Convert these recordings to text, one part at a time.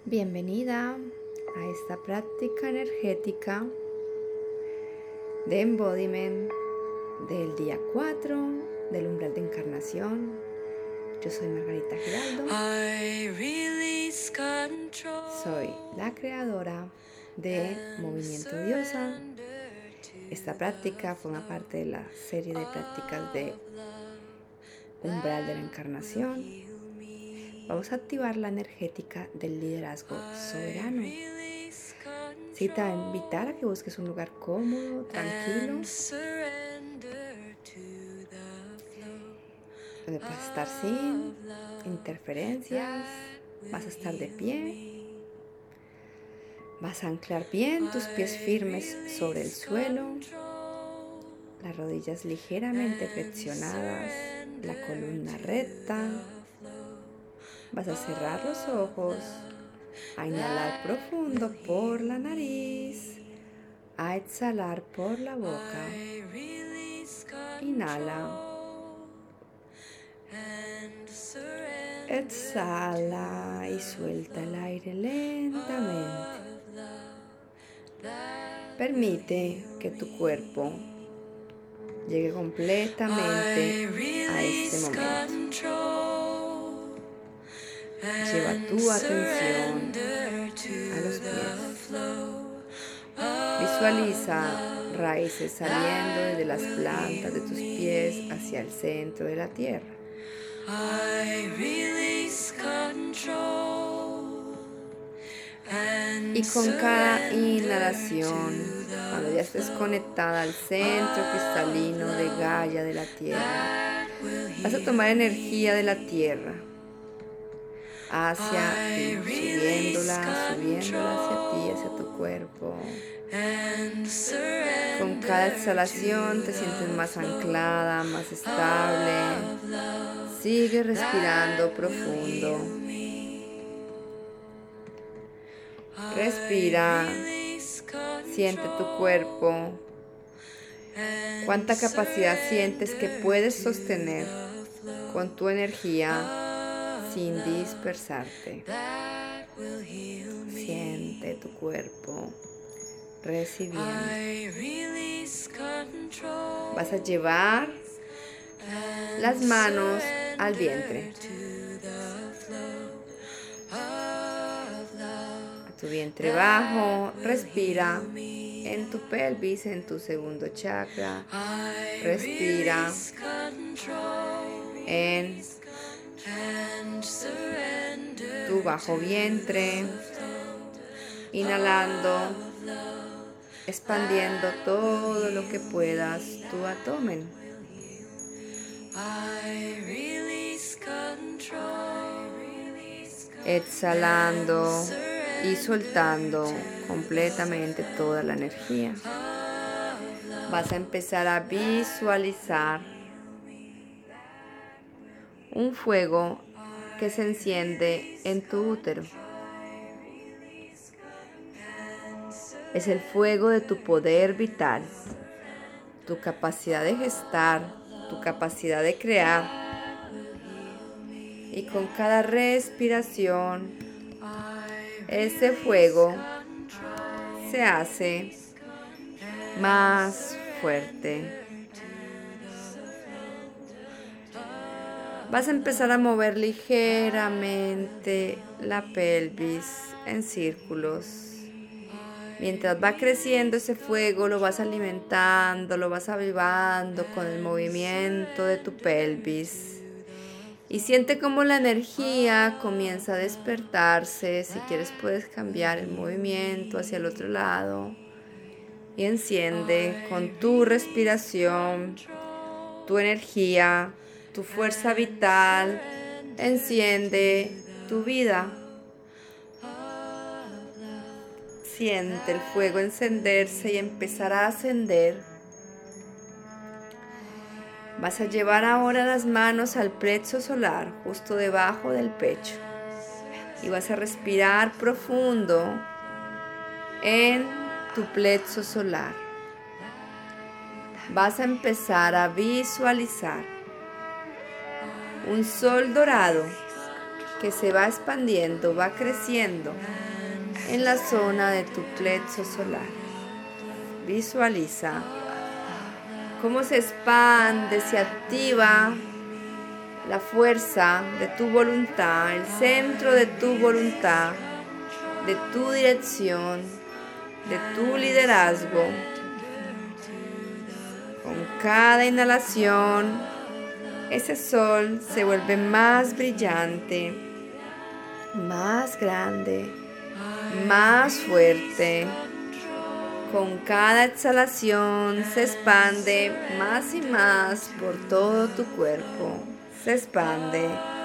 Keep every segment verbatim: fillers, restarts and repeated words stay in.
Bienvenida a esta práctica energética de embodiment del día cuatro del umbral de encarnación. Yo soy Margarita Giraldo. Soy la creadora de Movimiento Diosa. Esta práctica forma parte de la serie de prácticas de umbral de la encarnación. Vamos a activar la energética del liderazgo soberano. Sí, te voy a invitar a que busques un lugar cómodo, tranquilo, donde puedas estar sin interferencias. Vas a estar de pie. Vas a anclar bien tus pies firmes sobre el suelo, las rodillas ligeramente flexionadas, la columna recta. Vas a cerrar los ojos, a inhalar profundo por la nariz, a exhalar por la boca. Inhala. Exhala y suelta el aire lentamente. Permite que tu cuerpo llegue completamente a este momento. Lleva tu atención a los pies. Visualiza raíces saliendo desde las plantas de tus pies hacia el centro de la tierra. Y con cada inhalación, cuando ya estés conectada al centro cristalino de Gaia de la tierra, vas a tomar energía de la tierra hacia ti, subiéndola, subiéndola hacia ti, hacia tu cuerpo. Con cada exhalación te sientes más anclada, más estable. Sigue respirando profundo. Respira, siente tu cuerpo. ¿Cuánta capacidad sientes que puedes sostener con tu energía sin dispersarte? Siente tu cuerpo recibiendo. Vas a llevar las manos al vientre, a tu vientre bajo. Respira en tu pelvis, en tu segundo chakra. Respira en tu bajo vientre, inhalando, expandiendo todo lo que puedas tu abdomen. Exhalando y soltando completamente toda la energía. Vas a empezar a visualizar un fuego que se enciende en tu útero. Es el fuego de tu poder vital, tu capacidad de gestar, tu capacidad de crear. Y con cada respiración, ese fuego se hace más fuerte. Vas a empezar a mover ligeramente la pelvis en círculos. Mientras va creciendo ese fuego, lo vas alimentando, lo vas avivando con el movimiento de tu pelvis. Y siente cómo la energía comienza a despertarse. Si quieres puedes cambiar el movimiento hacia el otro lado. Y enciende con tu respiración, tu energía, tu fuerza vital. Enciende tu vida. Siente el fuego encenderse y empezar a ascender. Vas a llevar ahora las manos al plexo solar, justo debajo del pecho. Y vas a respirar profundo en tu plexo solar. Vas a empezar a visualizar un sol dorado que se va expandiendo, va creciendo en la zona de tu plexo solar. Visualiza cómo se expande, se activa la fuerza de tu voluntad, el centro de tu voluntad, de tu dirección, de tu liderazgo. Con cada inhalación, ese sol se vuelve más brillante, más grande, más fuerte. Con cada exhalación se expande más y más por todo tu cuerpo. Se expande.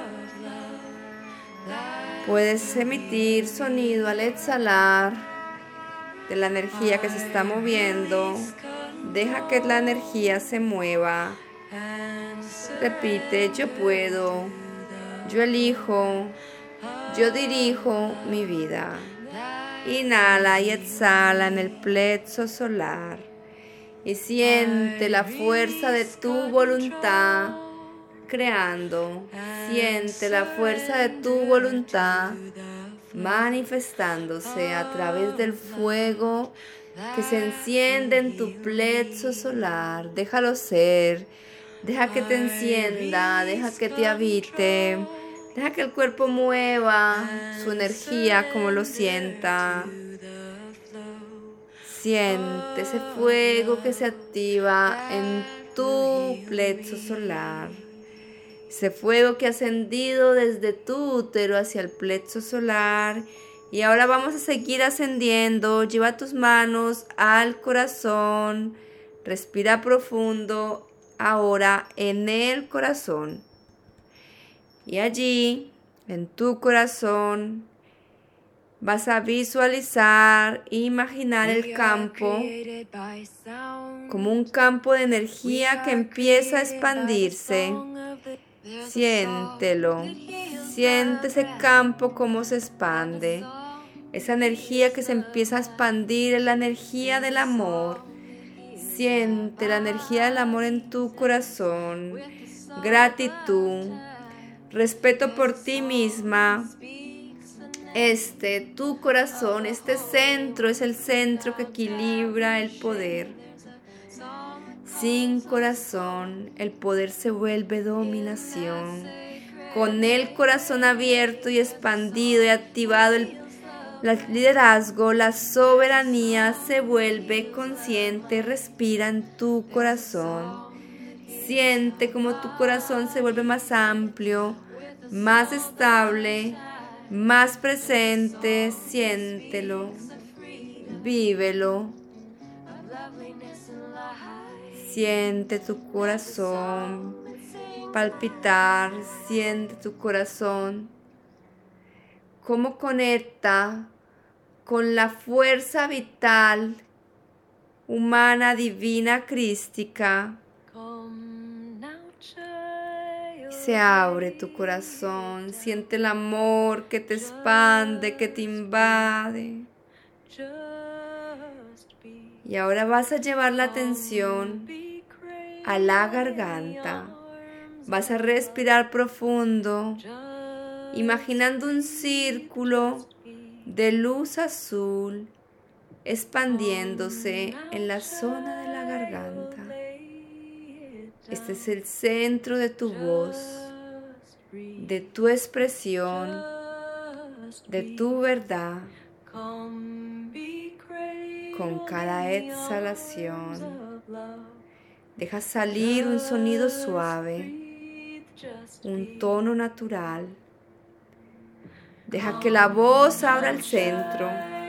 Puedes emitir sonido al exhalar de la energía que se está moviendo. Deja que la energía se mueva. Repite, yo puedo, yo elijo, yo dirijo mi vida. Inhala y exhala en el plexo solar y siente la fuerza de tu voluntad creando. Siente la fuerza de tu voluntad manifestándose a través del fuego que se enciende en tu plexo solar. Déjalo ser, deja que te encienda, deja que te habite. Deja que el cuerpo mueva su energía como lo sienta. Siente ese fuego que se activa en tu plexo solar. Ese fuego que ha ascendido desde tu útero hacia el plexo solar. Y ahora vamos a seguir ascendiendo. Lleva tus manos al corazón. Respira profundo. Ahora en el corazón. Y allí, en tu corazón, vas a visualizar e imaginar el campo como un campo de energía que empieza a expandirse. Siéntelo, siente ese campo como se expande. Esa energía que se empieza a expandir es la energía del amor. Siente la energía del amor en tu corazón. Gratitud. Respeto por ti misma. Este, tu corazón, este centro es el centro que equilibra el poder. Sin corazón, el poder se vuelve dominación. Con el corazón abierto y expandido y activado el, el liderazgo, la soberanía se vuelve consciente. Respira en tu corazón. Siente como tu corazón se vuelve más amplio, más estable, más presente. Siéntelo, vívelo. Siente tu corazón palpitar, siente tu corazón cómo conecta con la fuerza vital humana, divina, crística. Se abre tu corazón, siente el amor que te expande, que te invade. Y ahora vas a llevar la atención a la garganta. Vas a respirar profundo, imaginando un círculo de luz azul expandiéndose en la zona de la garganta. Este es el centro de tu voz, de tu expresión, de tu verdad. Con cada exhalación, deja salir un sonido suave, un tono natural. Deja que la voz abra el centro.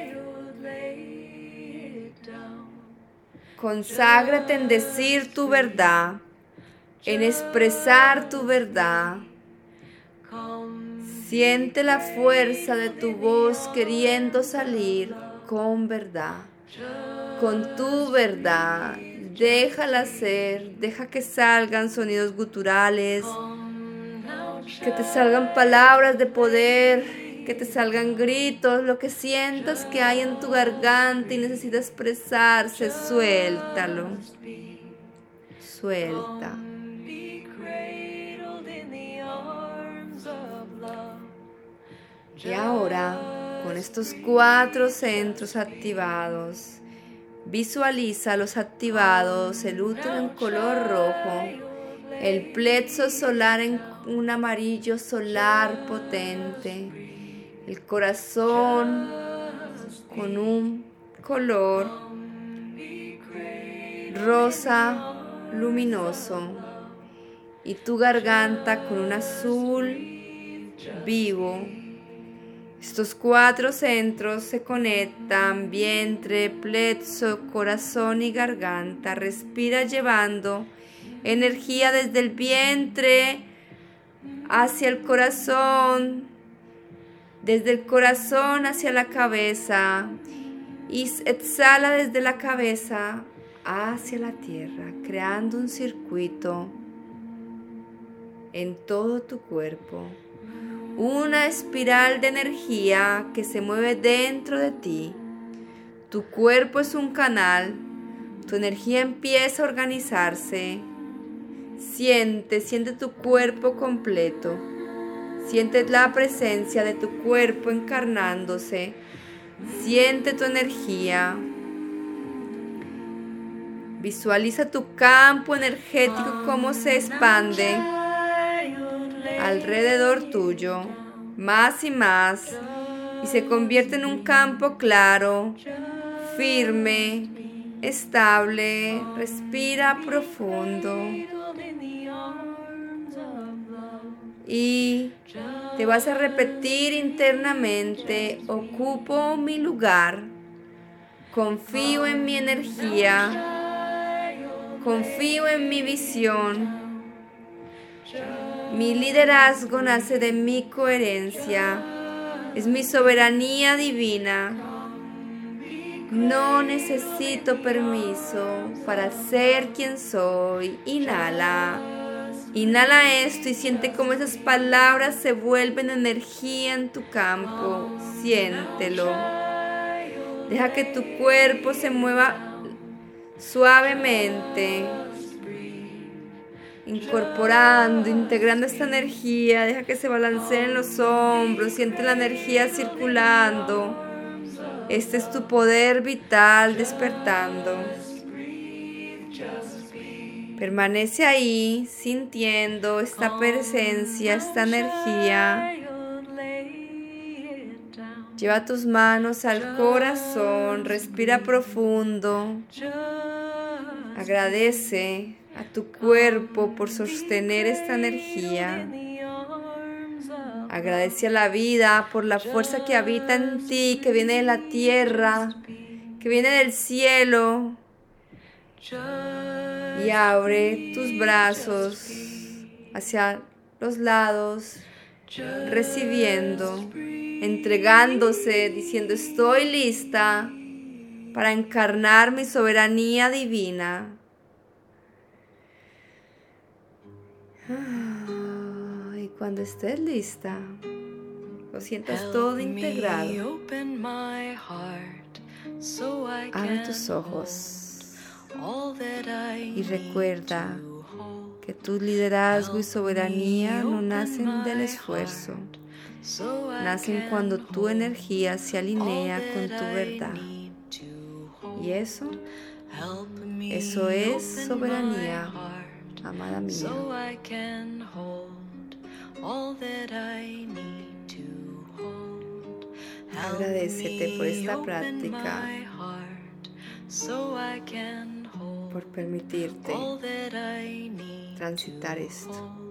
Conságrate en decir tu verdad, en expresar tu verdad. Siente la fuerza de tu voz queriendo salir con verdad, con tu verdad. Déjala ser, deja que salgan sonidos guturales, que te salgan palabras de poder, que te salgan gritos, lo que sientas que hay en tu garganta y necesita expresarse, suéltalo, suelta. Y ahora, con estos cuatro centros activados, visualiza los activados, el útero en color rojo, el plexo solar en un amarillo solar potente, el corazón con un color rosa luminoso y tu garganta con un azul vivo. Estos cuatro centros se conectan: vientre, plexo, corazón y garganta. Respira llevando energía desde el vientre hacia el corazón, desde el corazón hacia la cabeza, y exhala desde la cabeza hacia la tierra, creando un circuito en todo tu cuerpo. Una espiral de energía que se mueve dentro de ti. Tu cuerpo es un canal. Tu energía empieza a organizarse. Siente, siente tu cuerpo completo. Siente la presencia de tu cuerpo encarnándose. Siente tu energía. Visualiza tu campo energético cómo se expande alrededor tuyo, más y más, y se convierte en un campo claro, firme, estable. Respira profundo y te vas a repetir internamente: ocupo mi lugar, confío en mi energía, confío en mi visión. Mi liderazgo nace de mi coherencia, es mi soberanía divina. No necesito permiso para ser quien soy. Inhala, inhala esto y siente cómo esas palabras se vuelven energía en tu campo. Siéntelo. Deja que tu cuerpo se mueva suavemente, incorporando, integrando esta energía. Deja que se balanceen los hombros, siente la energía circulando. Este es tu poder vital despertando. Permanece ahí, sintiendo esta presencia, esta energía. Lleva tus manos al corazón, respira profundo. Agradece a tu cuerpo por sostener esta energía. Agradece a la vida por la fuerza que habita en ti, que viene de la tierra, que viene del cielo. Y abre tus brazos hacia los lados, recibiendo, entregándose, diciendo: estoy lista para encarnar mi soberanía divina. Y cuando estés lista, lo sientas todo integrado, abre tus ojos y recuerda que tu liderazgo y soberanía no nacen del esfuerzo, nacen cuando tu energía se alinea con tu verdad. Y eso, eso es soberanía, amada mía. Agradécete por esta práctica, por permitirte transitar esto.